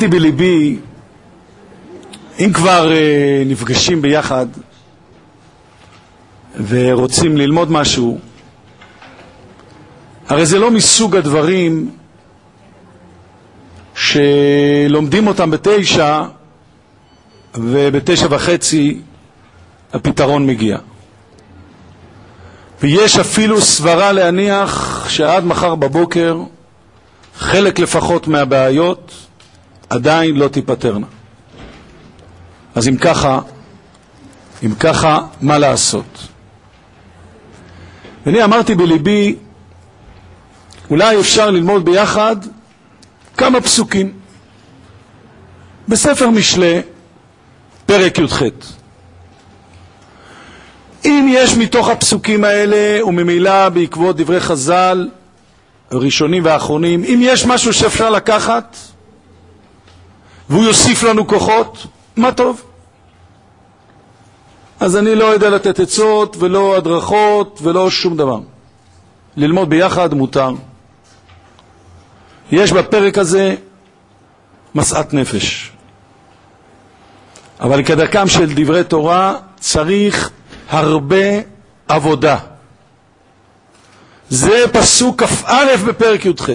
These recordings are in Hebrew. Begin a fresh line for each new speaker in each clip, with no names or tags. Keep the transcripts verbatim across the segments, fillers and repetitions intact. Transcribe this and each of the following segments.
אמרתי בליבי, אם כבר אה, נפגשים ביחד ורוצים ללמוד משהו, הרי זה לא מסוג הדברים שלומדים אותם בתשע ובתשע וחצי הפתרון מגיע. ויש אפילו סברה להניח שעד מחר בבוקר חלק לפחות מהבעיות עדיין לא תיפתרנה. אז אם ככה, אם ככה, מה לעשות? ואני אמרתי בליבי, אולי אפשר ללמוד ביחד כמה פסוקים בספר משלי, פרק י"ח. אם יש מתוך הפסוקים האלה, וממילא בעקבות דברי חז"ל ראשונים ואחרונים, אם יש משהו שאפשר לקחת והוא יוסיף לנו כוחות, מה טוב. אז אני לא יודע לתת עצות ולא הדרכות ולא שום דבר. ללמוד ביחד מותר. יש בפרק הזה משאת נפש, אבל כדרכם של דברי תורה צריך הרבה עבודה. זה פסוק כ"א בפרק י"ח.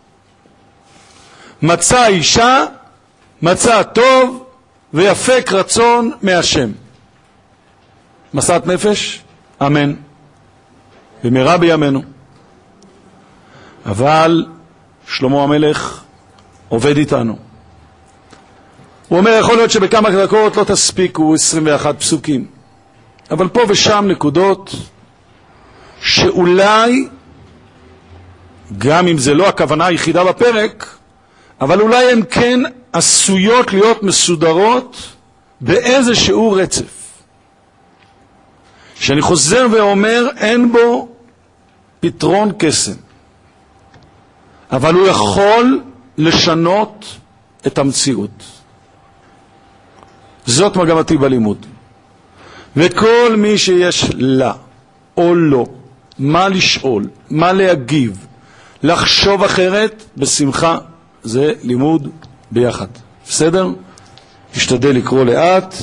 מצא אישה, מצא טוב ויפק רצון מהשם. משאת נפש, אמן, במהרה בימינו. אבל שלמה המלך עובד איתנו. הוא אומר, יכול להיות שבכמה דקות לא תספיקו עשרים ואחד פסוקים, אבל פה ושם נקודות שאולי, גם אם זה לא הכוונה היחידה בפרק, אבל אולי הן כן עשויות להיות מסודרות באיזשהו רצף. שאני חוזר ואומר, אין בו פתרון קסם, אבל הוא יכול לשנות את המציאות. זאת מגמתי בלימוד. וכל מי שיש לה או לא מה לשאול, מה להגיב, לחשוב אחרת, בשמחה, זה לימוד ביחד. בסדר? תשתדל לקרוא לאט.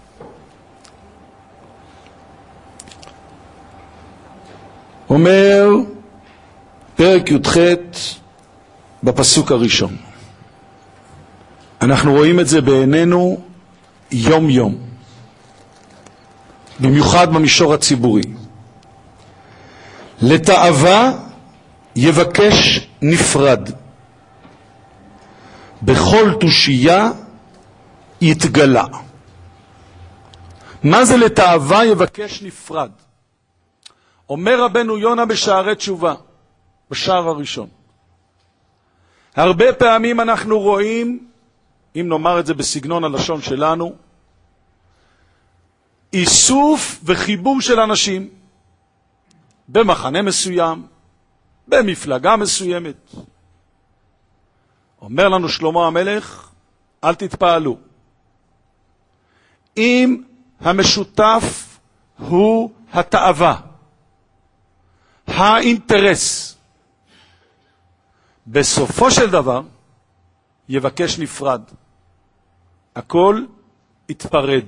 אומר פרק י"ח בפסוק הראשון. אנחנו רואים את זה בעינינו יום יום, במיוחד במישור הציבורי. לתאווה יבקש נפרד, בכל תושייה יתגלה. מה זה לתאווה יבקש נפרד? אומר רבנו יונה בשערי תשובה, בשער הראשון. הרבה פעמים אנחנו רואים, אם נאמר את זה בסגנון הלשון שלנו, איסוף וחיבור של אנשים במחנה מסוים, במפלגה מסוימת. אומר לנו שלמה המלך, אל תתפעלו. אם המשותף הוא התאווה, האינטרס, בסופו של דבר יבקש נפרד. הכל יתפרד.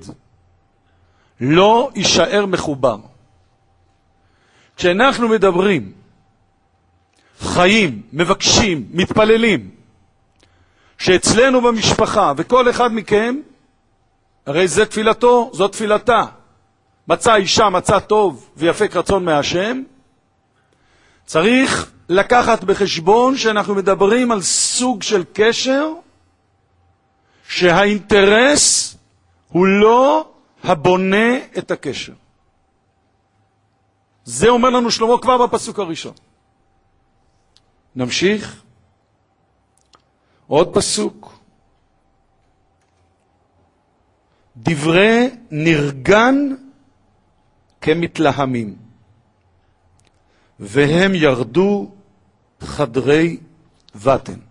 לא יישאר מחובר. כשאנחנו מדברים, חיים, מבקשים, מתפללים, שאצלנו במשפחה, וכל אחד מכם, הרי זה תפילתו, זו תפילתה. מצא אישה, מצא טוב ויפק רצון מהשם. צריך לקחת בחשבון שאנחנו מדברים על סוג של קשר שהאינטרס הוא לא הבונה את הקשר. זה אומר לנו שלמה כבר בפסוק הראשון. נמשיך. עוד פסוק. דברי נרגן כמתלהמים, והם ירדו חדרי וטן.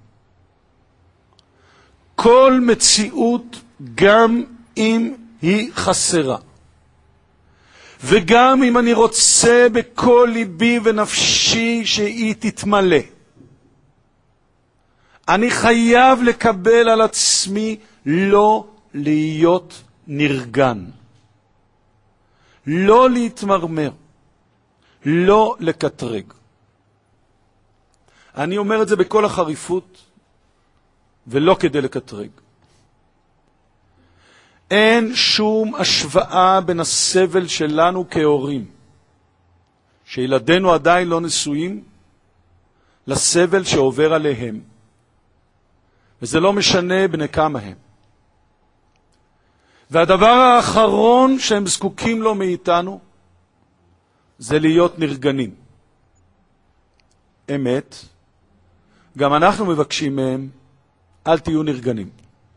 כל מציאות, גם אם היא חסרה, וגם אם אני רוצה בכל ליבי ונפשי שהיא תתמלא, אני חייב לקבל על עצמי לא להיות נרגן, לא להתמרמר, לא לקטרג. אני אומר את זה בכל החריפות, ולא כדי לקטרג. אין שום השוואה בין הסבל שלנו כהורים, שילדינו עדיין לא נשואים, לסבל שעובר עליהם. וזה לא משנה בני כמה הם. והדבר האחרון שהם זקוקים לו מאיתנו, זה להיות נרגנים. אמת, גם אנחנו מבקשים מהם, אל תהיו נרגנים.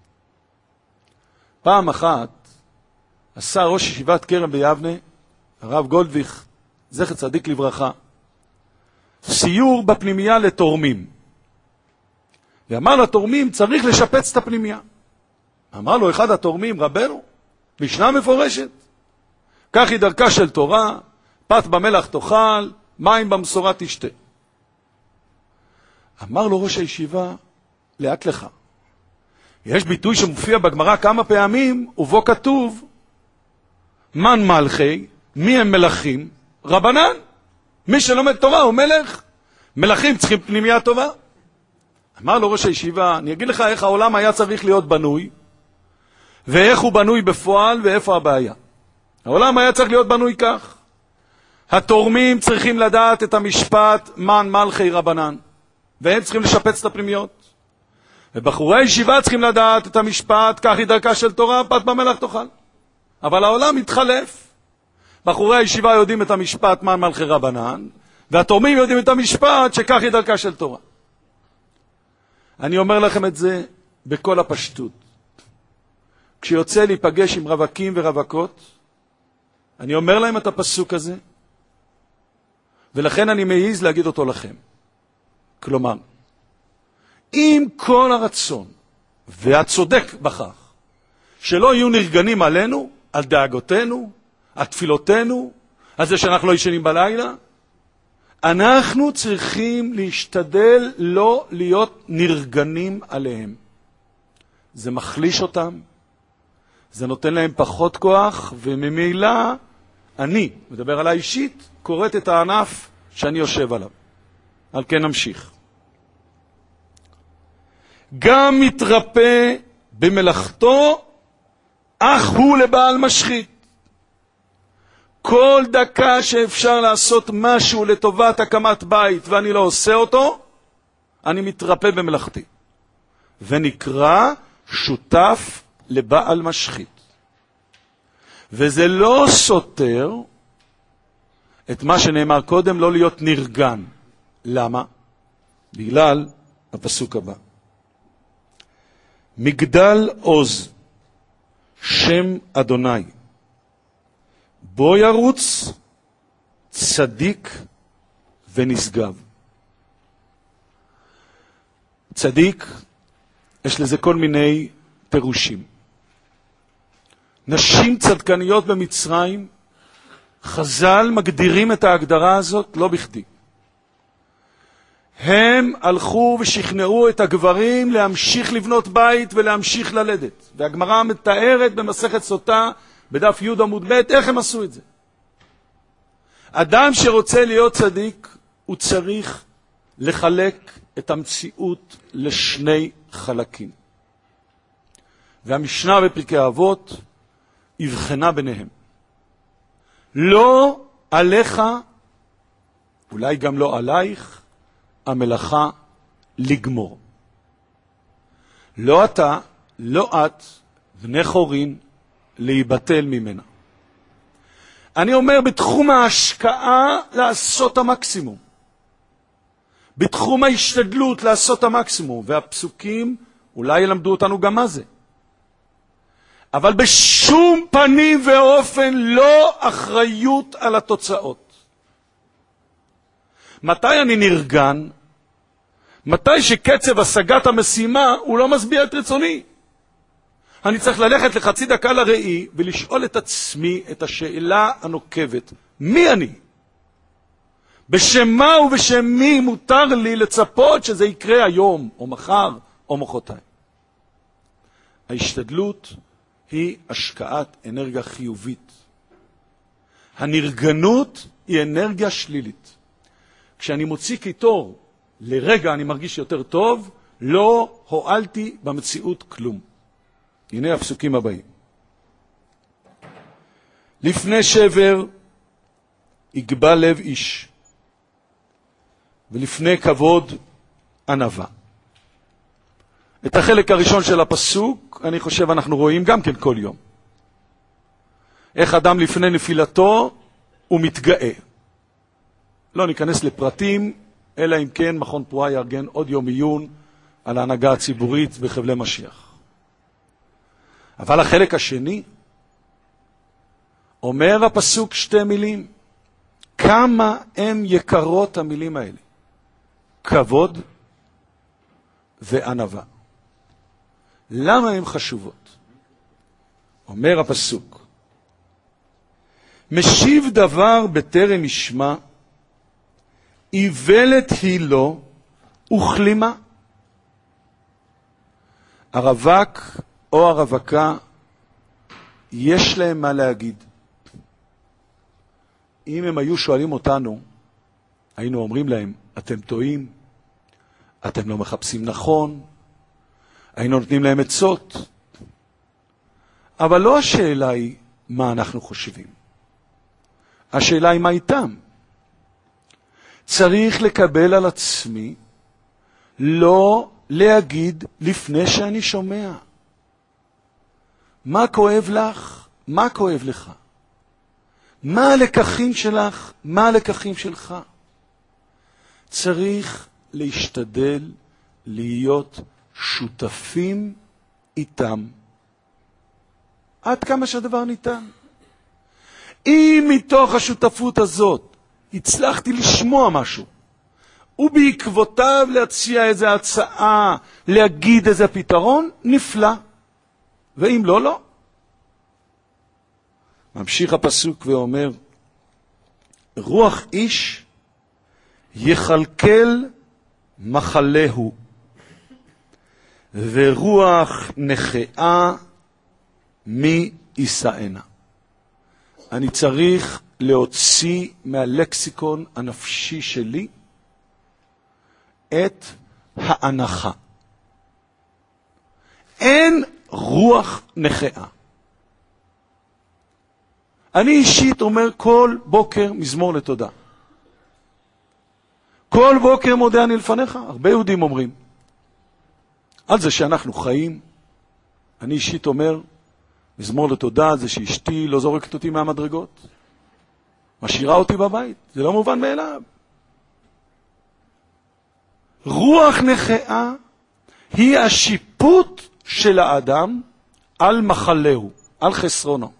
פעם אחת עשה ראש ישיבת כרם ביבנה, הרב גולדוויך, זכר צדיק לברכה, סיור בפנימייה לתורמים. ואמר לתורמים, צריך לשפץ את הפנימייה. אמר לו אחד התורמים, רבנו, משנה מפורשת, כך היא דרכה של תורה, פת במלח תאכל, מים במשורה תשתה. אמר לו ראש הישיבה, לאט לך. יש ביטוי שמופיע בגמרא כמה פעמים, ובו כתוב, מן מלכי, מי הם מלכים? רבנן. מי שלומד תורה הוא מלך. מלכים צריכים פנימיה טובה. אמר לו ראש הישיבה, אני אגיד לך איך העולם היה צריך להיות בנוי, ואיך הוא בנוי בפועל, ואיפה הבעיה. העולם היה צריך להיות בנוי כך. התורמים צריכים לדעת את המשפט, מן מלכי רבנן. והם צריכים לשפץ את הפנימיות. ובחורי הישיבה צריכים לדעת את המשפט, כך היא דרכה של תורה, פת במלח תאכל. אבל העולם מתחלף. בחורי הישיבה יודעים את המשפט, מן מלכי רבנן, והתורמים יודעים את המשפט, שכך היא דרכה של תורה. אני אומר לכם את זה בכל הפשטות. כשיוצא להיפגש עם רווקים ורווקות, אני אומר להם את הפסוק הזה, ולכן אני מעיז להגיד אותו לכם. כלומר, עם כל הרצון, והצודק בכך, שלא יהיו נרגנים עלינו, על דאגותינו, על תפילותינו, על זה שאנחנו לא ישנים בלילה, אנחנו צריכים להשתדל לא להיות נרגנים עליהם. זה מחליש אותם, זה נותן להם פחות כוח, וממילא אני, מדבר עליי אישית, קוראת את הענף שאני יושב עליו. על כן נמשיך. גם מתרפא במלאכתו, אך הוא לבעל משחית. כל דקה שאפשר לעשות משהו לטובת הקמת בית ואני לא עושה אותו, אני מתרפא במלאכתי. ונקרא שותף לבעל משחית. וזה לא סותר את מה שנאמר קודם, לא להיות נרגן. למה? בגלל הפסוק הבא. מגדל עוז, שם אדוני, בו ירוץ צדיק ונשגב. צדיק, יש לזה כל מיני פירושים. נשים צדקניות במצרים, חז"ל מגדירים את ההגדרה הזאת לא בכדי. הם הלכו ושכנעו את הגברים להמשיך לבנות בית ולהמשיך ללדת. והגמרא מתארת במסכת סוטה, בדף י' עמוד ב', איך הם עשו את זה. אדם שרוצה להיות צדיק, הוא צריך לחלק את המציאות לשני חלקים. והמשנה בפרקי אבות הבחנה ביניהם. לא עליך, אולי גם לא עלייך, המלאכה לגמור. לא אתה, לא את, בני חורין, להיבטל ממנה. אני אומר בתחום ההשקעה לעשות המקסימום. בתחום ההשתדלות לעשות המקסימום. והפסוקים אולי ילמדו אותנו גם מה זה. אבל בשום פנים ואופן לא אחריות על התוצאות. מתי אני נרגן? מתי שקצב השגת המשימה הוא לא משביע את רצוני. אני צריך ללכת לחצי דקה לראי ולשאול את עצמי את השאלה הנוקבת. מי אני? בשם מה ובשם מי מותר לי לצפות שזה יקרה היום, או מחר, או מחרתיים. ההשתדלות היא השקעת אנרגיה חיובית. הנרגנות היא אנרגיה שלילית. כשאני מוציא קיטור, לרגע אני מרגיש יותר טוב, לא הועלתי במציאות כלום. הנה הפסוקים הבאים. לפני שבר יגבה לב איש, ולפני כבוד ענווה. את החלק הראשון של הפסוק, אני חושב אנחנו רואים גם כן כל יום. איך אדם לפני נפילתו הוא מתגאה. לא ניכנס לפרטים, אלא אם כן מכון פרועה יארגן עוד יום עיון על ההנהגה הציבורית בחבלי משיח. אבל החלק השני, אומר הפסוק שתי מילים, כמה הם יקרות המילים האלה, כבוד וענווה. למה הן חשובות? אומר הפסוק, משיב דבר בטרם ישמע, איוולת היא לו וכלימה. הרווק או הרווקה, יש להם מה להגיד. אם הם היו שואלים אותנו, היינו אומרים להם, אתם טועים, אתם לא מחפשים נכון, היינו נותנים להם עצות. אבל לא השאלה היא מה אנחנו חושבים. השאלה היא מה איתם. צריך לקבל על עצמי, לא להגיד לפני שאני שומע. מה כואב לך? מה כואב לך? מה הלקחים שלך? מה הלקחים שלך? צריך להשתדל להיות שותפים איתם. עד כמה שהדבר ניתן. אם מתוך השותפות הזאת הצלחתי לשמוע משהו, ובעקבותיו להציע איזו הצעה, להגיד איזה פתרון, נפלא. ואם לא, לא. ממשיך הפסוק ואומר, רוח איש יחלקל מחלהו, ורוח נחאה מי יישאנה. אני צריך להוציא מהלקסיקון הנפשי שלי את ההנחה. אין רוח נחאה. אני אישית אומר כל בוקר מזמור לתודה. כל בוקר מודה אני לפניך. הרבה יהודים אומרים. על זה שאנחנו חיים, אני אישית אומר, מזמור לתודה זה שאשתי לא זורקת אותי מהמדרגות. משאירה אותי בבית. זה לא מובן מאליו. רוח נחאה היא השיפוט של האדם על מחלהו, על חסרונו.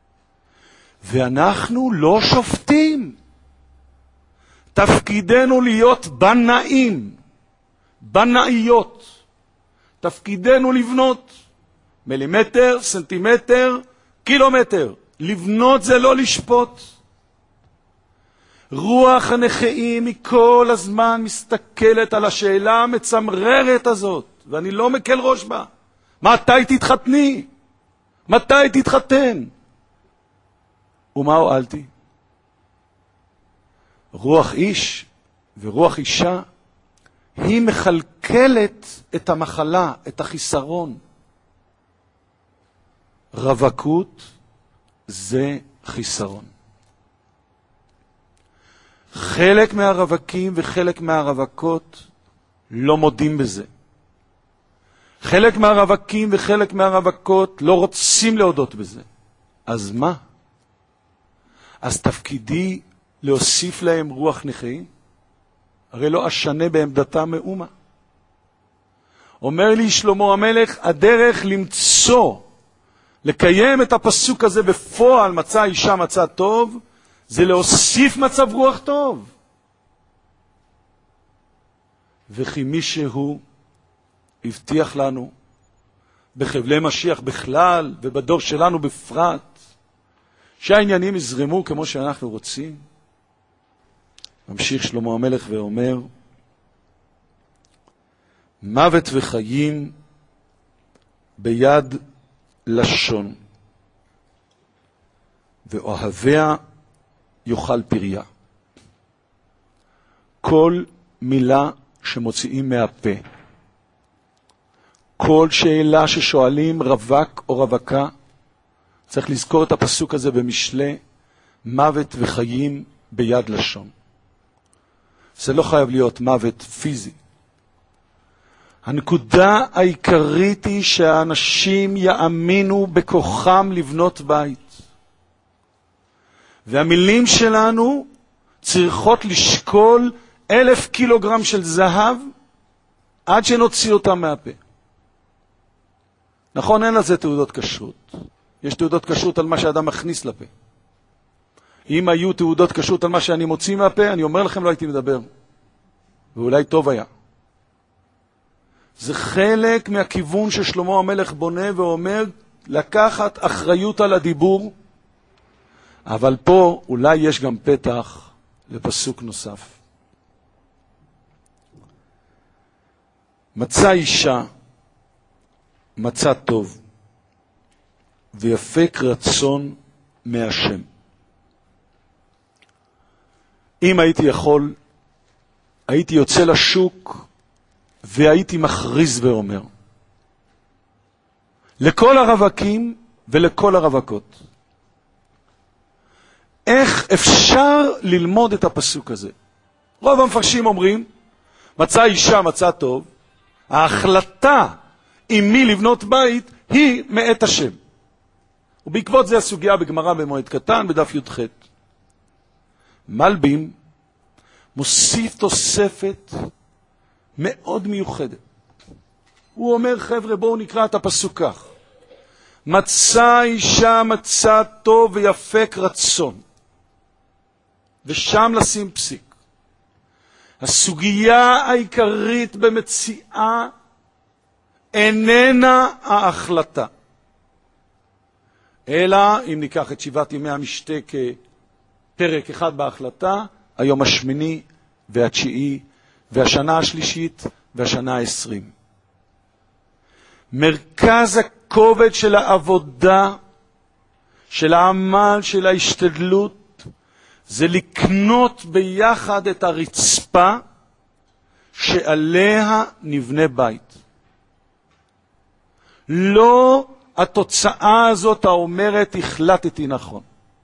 ואנחנו לא שופטים. תפקידנו להיות בנאים, בנאיות. תפקידנו לבנות מילימטר, סנטימטר, קילומטר. לבנות זה לא לשפוט. רוח הנחאים היא כל הזמן מסתכלת על השאלה המצמררת הזאת, ואני לא מקל ראש בה. מתי תתחתני? מתי תתחתן? ומה הועלתי? רוח איש ורוח אישה היא מחלקלת את המחלה, את החיסרון. רווקות זה חיסרון. חלק מהרווקים וחלק מהרווקות לא מודים בזה. חלק מהרווקים וחלק מהרווקות לא רוצים להודות בזה. אז מה? אז תפקידי להוסיף להם רוח נחיים? הרי לא אשנה בעמדתם מאומה. אומר לי שלמה המלך, הדרך למצוא, לקיים את הפסוק הזה בפועל, מצא אישה מצא טוב, זה להוסיף מצב רוח טוב. וכי מישהו הבטיח לנו, בחבלי משיח בכלל, ובדור שלנו בפרט, שהעניינים יזרמו כמו שאנחנו רוצים. ממשיך שלמה המלך ואומר, מוות וחיים ביד לשון, ואוהביה יאכל פריה. כל מילה שמוציאים מהפה, כל שאלה ששואלים רווק או רווקה, צריך לזכור את הפסוק הזה במשלי, מוות וחיים ביד לשון. זה לא חייב להיות מוות פיזי. הנקודה העיקרית היא שהאנשים יאמינו בכוחם לבנות בית. והמילים שלנו צריכות לשקול אלף קילוגרם של זהב עד שנוציא אותם מהפה. נכון, אין לזה תעודות כשרות. יש תעודות כשרות על מה שאדם מכניס לפה. אם היו תעודות כשרות על מה שאני מוציא מהפה, אני אומר לכם לא הייתי מדבר. ואולי טוב היה. זה חלק מהכיוון ששלמה המלך בונה ואומר לקחת אחריות על הדיבור, אבל פה אולי יש גם פתח לפסוק נוסף. מצא אישה, מצא טוב, ויפק רצון מהשם. אם הייתי יכול, הייתי יוצא לשוק, והייתי מכריז ואומר, לכל הרווקים ולכל הרווקות, איך אפשר ללמוד את הפסוק הזה? רוב המפרשים אומרים, מצא אישה, מצא טוב, ההחלטה עם מי לבנות בית היא מאת השם. ובעקבות זה הסוגיה בגמרא במועד קטן, בדף י"ח. מלבים מוסיף תוספת מאוד מיוחדת. הוא אומר, חבר'ה, בואו נקרא את הפסוק כך. מצא אישה מצא טוב ויפק רצון. ושם לשים פסיק. הסוגיה העיקרית במציאה איננה ההחלטה. אלא אם ניקח את שבעת ימי המשתה כפרק אחד בהחלטה, היום השמיני והתשיעי והשנה השלישית והשנה העשרים. מרכז הכובד של העבודה, של העמל, של ההשתדלות, זה לקנות ביחד את הרצפה שעליה נבנה בית. לא התוצאה הזאת האומרת החלטתי נכון.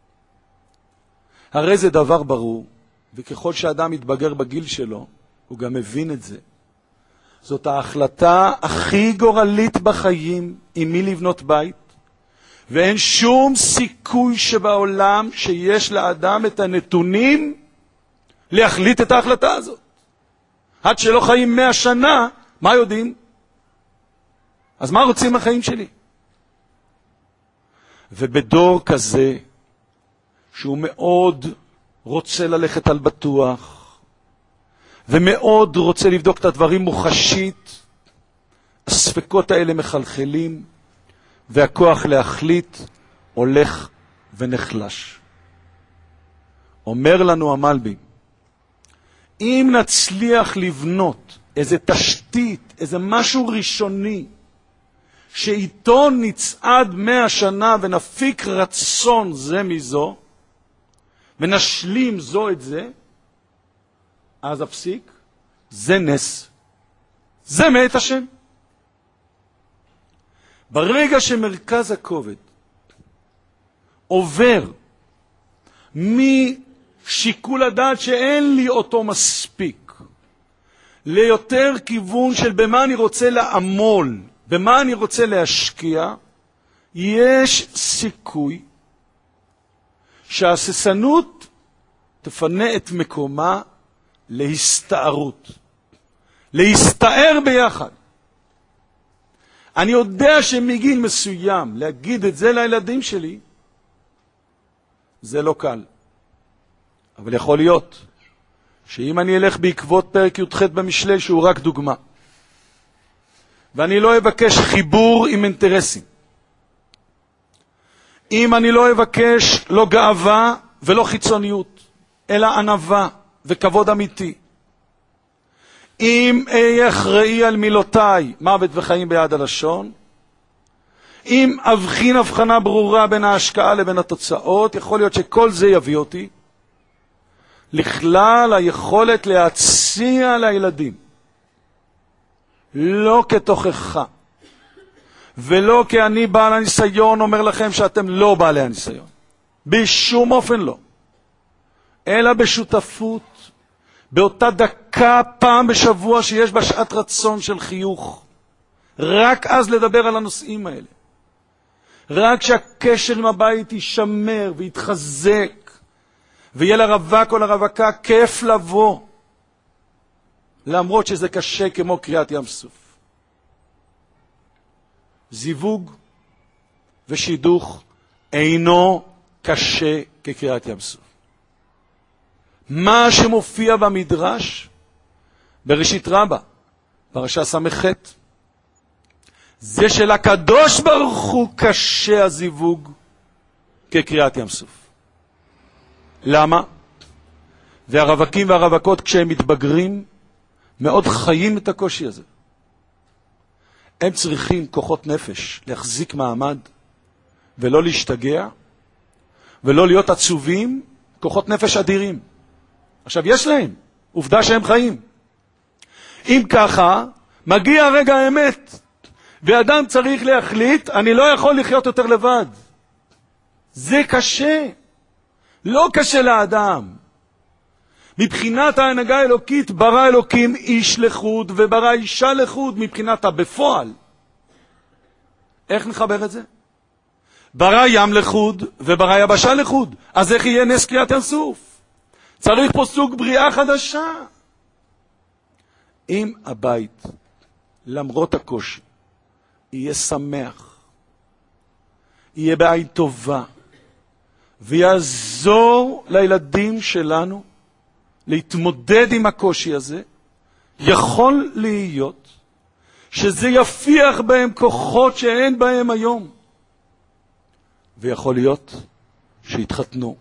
הרי זה דבר ברור, וככל שאדם מתבגר בגיל שלו, הוא גם מבין את זה. זאת ההחלטה הכי גורלית בחיים עם מי לבנות בית, ואין שום סיכוי שבעולם שיש לאדם את הנתונים להחליט את ההחלטה הזאת. עד שלא חיים מאה שנה, מה יודעים? אז מה רוצים מהחיים שלי? ובדור כזה, שהוא מאוד רוצה ללכת על בטוח, ומאוד רוצה לבדוק את הדברים מוחשית, הספקות האלה מחלחלים, והכוח להחליט הולך ונחלש. אומר לנו המלבי, אם נצליח לבנות איזה תשתית, איזה משהו ראשוני, שאיתו נצעד מאה שנה ונפיק רצון זה מזו, ונשלים זו את זה, אז הפסיק, זה נס. זה מאת השם. ברגע שמרכז הכובד עובר משיקול הדעת שאין לי אותו מספיק, ליותר כיוון של במה אני רוצה לעמול, במה אני רוצה להשקיע, יש סיכוי שהססנות תפנה את מקומה להסתערות. להסתער ביחד. אני יודע שמגיל מסוים להגיד את זה לילדים שלי, זה לא קל. אבל יכול להיות שאם אני אלך בעקבות פרק י"ח במשלי, שהוא רק דוגמה, ואני לא אבקש חיבור עם אינטרסים, אם אני לא אבקש לא גאווה ולא חיצוניות, אלא ענווה וכבוד אמיתי. אם אהיה אחראי על מילותיי, מוות וחיים ביד הלשון, אם אבחין הבחנה ברורה בין ההשקעה לבין התוצאות, יכול להיות שכל זה יביא אותי לכלל היכולת להציע לילדים, לא כתוכחה, ולא כי אני בעל הניסיון אומר לכם שאתם לא בעלי הניסיון. בשום אופן לא. אלא בשותפות, באותה דקה פעם בשבוע שיש בה שעת רצון של חיוך. רק אז לדבר על הנושאים האלה. רק שהקשר עם הבית יישמר ויתחזק, ויהיה לרווק או לרווקה כיף לבוא, למרות שזה קשה כמו קריאת ים סוף. זיווג ושידוך אינו קשה כקריאת ים סוף. מה שמופיע במדרש, בראשית רבה, פרשה ס"ח, זה שלקדוש ברוך הוא קשה הזיווג כקריאת ים סוף. למה? והרווקים והרווקות כשהם מתבגרים, מאוד חיים את הקושי הזה. הם צריכים כוחות נפש להחזיק מעמד, ולא להשתגע, ולא להיות עצובים, כוחות נפש אדירים. עכשיו יש להם, עובדה שהם חיים. אם ככה, מגיע רגע האמת, ואדם צריך להחליט, אני לא יכול לחיות יותר לבד. זה קשה. לא קשה לאדם. מבחינת ההנהגה האלוקית, ברא אלוקים איש לחוד, וברא אישה לחוד מבחינת הבפועל. איך נחבר את זה? ברא ים לחוד, וברא יבשה לחוד. אז איך יהיה נס קריאת ים סוף? צריך פה סוג בריאה חדשה. אם הבית, למרות הקושי, יהיה שמח, יהיה בעין טובה, ויעזור לילדים שלנו להתמודד עם הקושי הזה, יכול להיות שזה יפיח בהם כוחות שאין בהם היום. ויכול להיות שיתחתנו.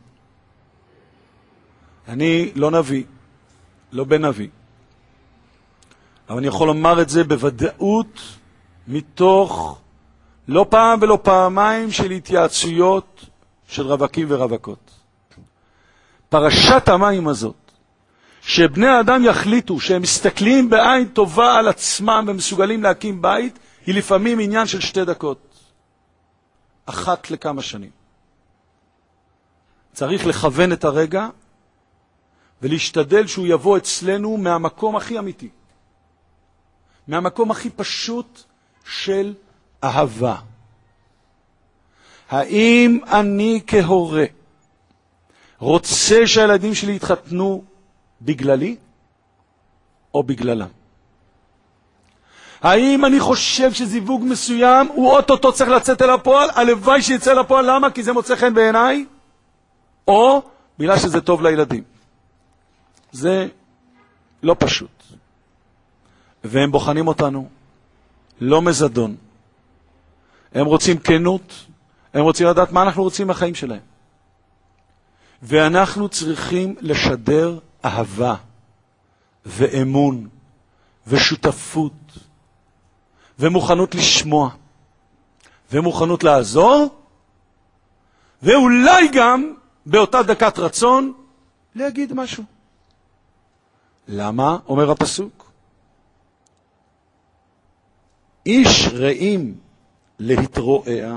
אני לא נביא, לא בן נביא, אבל אני יכול לומר את זה בוודאות מתוך לא פעם ולא פעמיים של התייעצויות של רווקים ורווקות. פרשת המים הזאת, שבני האדם יחליטו שהם מסתכלים בעין טובה על עצמם ומסוגלים להקים בית, היא לפעמים עניין של שתי דקות. אחת לכמה שנים. צריך לכוון את הרגע ולהשתדל שהוא יבוא אצלנו מהמקום הכי אמיתי. מהמקום הכי פשוט של אהבה. האם אני כהורה רוצה שהילדים שלי יתחתנו בגללי או בגללם? האם אני חושב שזיווג מסוים הוא אוטוטו צריך לצאת אל הפועל? הלוואי שיצא לפועל. למה? כי זה מוצא חן בעיניי? או בגלל שזה טוב לילדים? זה לא פשוט. והם בוחנים אותנו לא מזדון. הם רוצים כנות, הם רוצים לדעת מה אנחנו רוצים מהחיים שלהם. ואנחנו צריכים לשדר אהבה ואמון ושותפות ומוכנות לשמוע ומוכנות לעזור, ואולי גם באותה דקת רצון להגיד משהו. למה? אומר הפסוק, איש רעים להתרועע,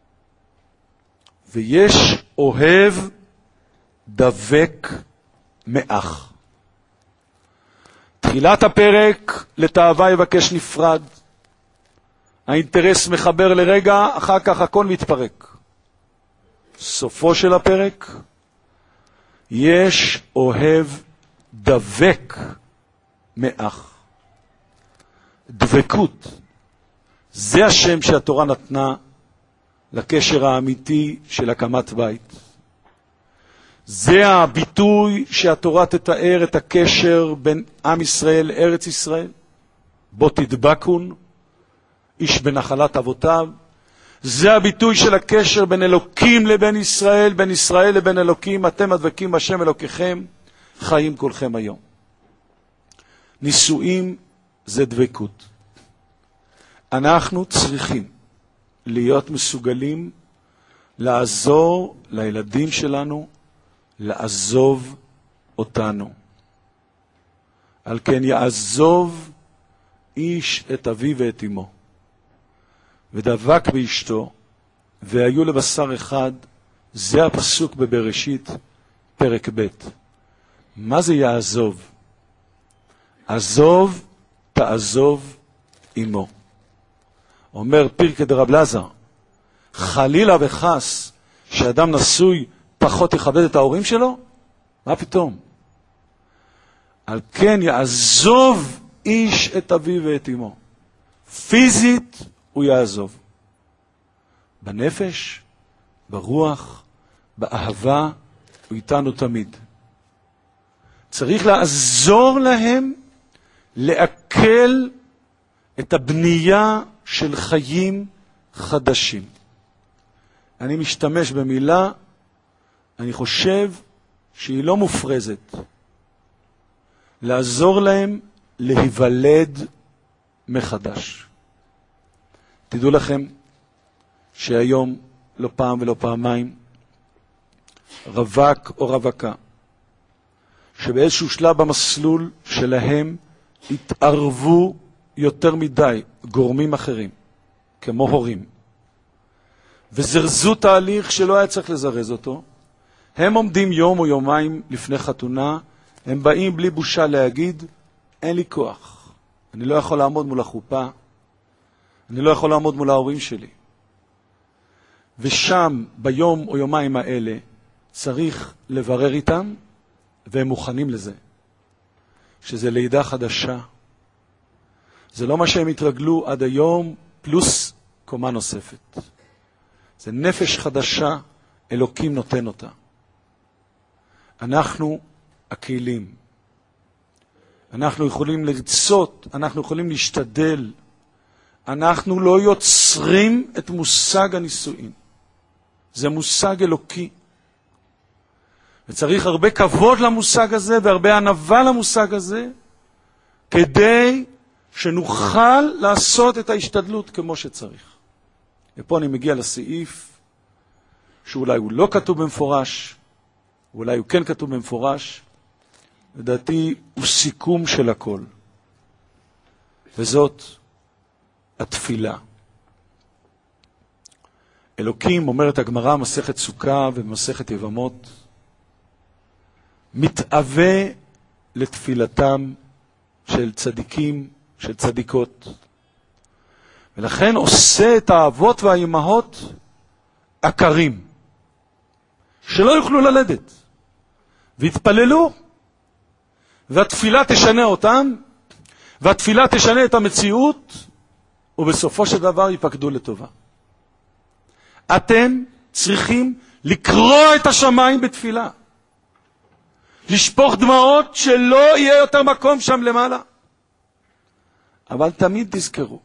ויש אוהב דבק מאח. תחילת הפרק, לתאווה יבקש נפרד. האינטרס מחבר לרגע, אחר כך הכל מתפרק. סופו של הפרק, יש אוהב דבק מאח. דבקות. זה השם שהתורה נתנה לקשר האמיתי של הקמת בית. זה הביטוי שהתורה תתאר את הקשר בין עם ישראל לארץ ישראל. בו תדבקון, איש בנחלת אבותיו. זה הביטוי של הקשר בין אלוקים לבין ישראל, בין ישראל לבין אלוקים. אתם הדבקים בשם אלוקיכם, חיים כולכם היום. נישואים זה דבקות. אנחנו צריכים להיות מסוגלים לעזור לילדים שלנו לעזוב אותנו. על כן יעזוב איש את אביו ואת אמו, ודבק באשתו, והיו לבשר אחד. זה הפסוק בבראשית, פרק ב'. מה זה יעזוב? עזוב, תעזוב אמו. אומר פרקי דרב אלעזר, חלילה וחס שאדם נשוי פחות יכבד את ההורים שלו? מה פתאום? על כן יעזוב איש את אביו ואת אמו. פיזית הוא יעזוב. בנפש, ברוח, באהבה, הוא איתנו תמיד. צריך לעזור להם לעכל את הבנייה של חיים חדשים. אני משתמש במילה, אני חושב שהיא לא מופרזת. לעזור להם להיוולד מחדש. תדעו לכם שהיום לא פעם ולא פעמיים רווק או רווקה שבאיזשהו שלב במסלול שלהם התערבו יותר מדי גורמים אחרים כמו הורים וזרזו תהליך שלא היה צריך לזרז אותו. הם עומדים יום או יומיים לפני חתונה, הם באים בלי בושה להגיד, אין לי כוח, אני לא יכול לעמוד מול החופה, אני לא יכול לעמוד מול ההורים שלי. ושם ביום או יומיים האלה צריך לברר איתם, והם מוכנים לזה, שזה לידה חדשה. זה לא מה שהם התרגלו עד היום, פלוס קומה נוספת. זה נפש חדשה, אלוקים נותן אותה. אנחנו הכלים. אנחנו יכולים לרצות, אנחנו יכולים להשתדל. אנחנו לא יוצרים את מושג הנישואין. זה מושג אלוקי. וצריך הרבה כבוד למושג הזה והרבה ענווה למושג הזה, כדי שנוכל לעשות את ההשתדלות כמו שצריך. ופה אני מגיע לסעיף שאולי הוא לא כתוב במפורש, אולי הוא כן כתוב במפורש, לדעתי הוא סיכום של הכל. וזאת התפילה. אלוקים, אומרת הגמרא, מסכת סוכה ומסכת יבמות, מתאווה לתפילתם של צדיקים, של צדיקות. ולכן עושה את האבות והאימהות עקרים, שלא יוכלו ללדת, והתפללו, והתפילה תשנה אותם, והתפילה תשנה את המציאות, ובסופו של דבר ייפקדו לטובה. אתם צריכים לקרוא את השמיים בתפילה. לשפוך דמעות שלא יהיה יותר מקום שם למעלה. אבל תמיד תזכרו.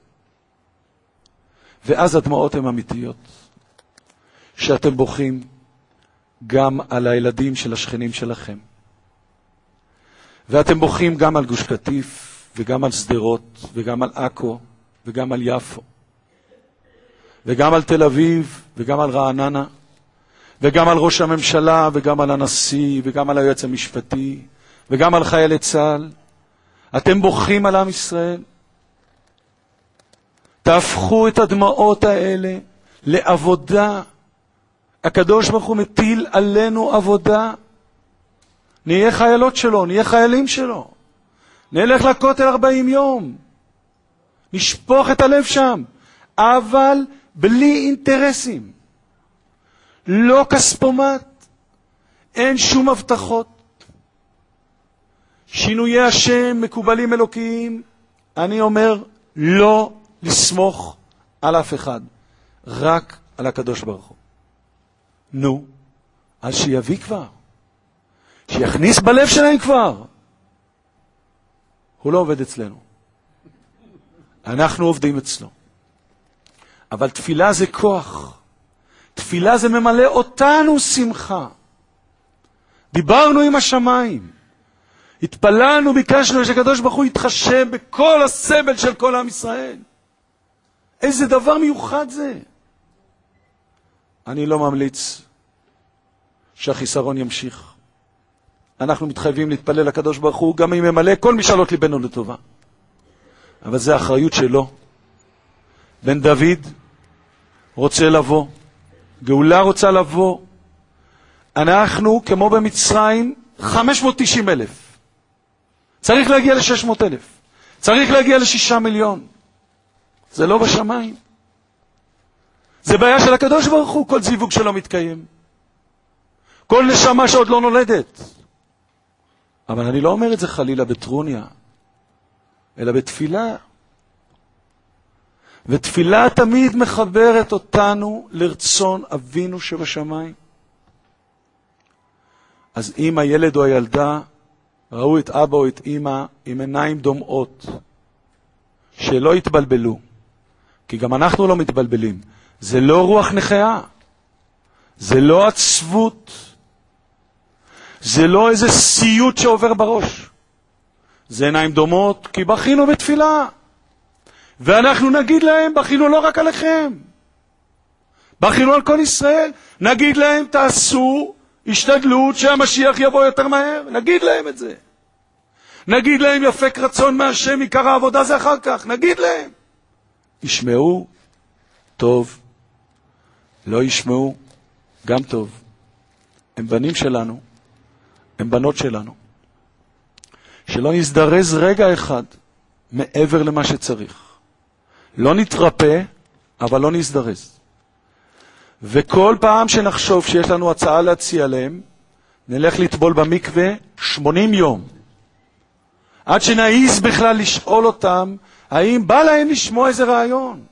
ואז הדמעות הן אמיתיות. שאתם בוכים גם על הילדים של השכנים שלכם. ואתם בוכים גם על גוש קטיף, וגם על שדרות, וגם על עכו, וגם על יפו. וגם על תל אביב, וגם על רעננה. וגם על ראש הממשלה, וגם על הנשיא, וגם על היועץ המשפטי, וגם על חיילי צה"ל. אתם בוכים על עם ישראל. תהפכו את הדמעות האלה לעבודה. הקדוש ברוך הוא מטיל עלינו עבודה. נהיה חיילות שלו, נהיה חיילים שלו. נלך לכותל ארבעים יום. נשפוך את הלב שם. אבל בלי אינטרסים. לא כספומט, אין שום הבטחות. שינויי השם מקובלים אלוקיים, אני אומר לא לסמוך על אף אחד, רק על הקדוש ברוך הוא. נו, אז שיביא כבר, שיכניס בלב שלהם כבר. הוא לא עובד אצלנו, אנחנו עובדים אצלו. אבל תפילה זה כוח. תפילה זה ממלא אותנו שמחה. דיברנו עם השמיים. התפללנו, ביקשנו שהקדוש ברוך הוא יתחשב בכל הסבל של כל עם ישראל. איזה דבר מיוחד זה. אני לא ממליץ שהחיסרון ימשיך. אנחנו מתחייבים להתפלל לקדוש ברוך הוא, גם אם ממלא כל משאלות ליבנו לטובה. אבל זה האחריות שלו. בן דוד רוצה לבוא, גאולה רוצה לבוא. אנחנו, כמו במצרים, חמש מאות ותשעים אלף. צריך להגיע ל-שש מאות אלף. צריך להגיע ל-שישה מיליון. זה לא בשמיים. זה בעיה של הקדוש ברוך הוא, כל זיווג שלו מתקיים. כל נשמה שעוד לא נולדת. אבל אני לא אומר את זה חלילה בטרוניה, אלא בתפילה. ותפילה תמיד מחברת אותנו לרצון אבינו שבשמיים. אז אם הילד או הילדה ראו את אבא או את אמא עם עיניים דומעות, שלא יתבלבלו, כי גם אנחנו לא מתבלבלים. זה לא רוח נחיה, זה לא עצבות, זה לא איזה סיוט שעובר בראש. זה עיניים דומות, כי בכינו בתפילה. ואנחנו נגיד להם, בכינו לא רק עליכם, בכינו על כל ישראל. נגיד להם, תעשו השתדלות שהמשיח יבוא יותר מהר. נגיד להם את זה. נגיד להם, יפק רצון מהשם, עיקר העבודה זה אחר כך. נגיד להם. ישמעו, טוב. לא ישמעו, גם טוב. הם בנים שלנו, הם בנות שלנו. שלא נזדרז רגע אחד מעבר למה שצריך. לא נתרפא, אבל לא נזדרז. וכל פעם שנחשוב שיש לנו הצעה להציע להם, נלך לטבול במקווה שמונים יום. עד שנעיז בכלל לשאול אותם, האם בא להם לשמוע איזה רעיון.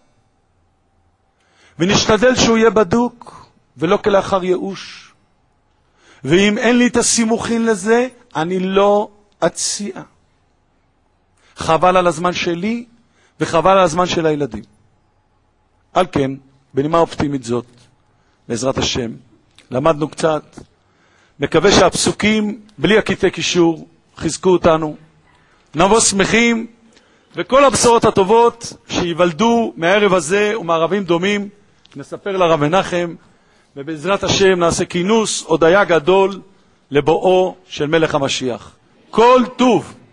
ונשתדל שהוא יהיה בדוק, ולא כלאחר ייאוש. ואם אין לי את הסימוכין לזה, אני לא אציע. חבל על הזמן שלי, וחבל על הזמן של הילדים. על כן, בנימה אופטימית זאת, בעזרת השם, למדנו קצת, מקווה שהפסוקים, בלי הקטעי קישור, חיזקו אותנו, נבוא שמחים, וכל הבשורות הטובות שיוולדו מהערב הזה ומערבים דומים, נספר לרב מנחם, ובעזרת השם נעשה כינוס הודיה גדול לבואו של מלך המשיח. כל טוב.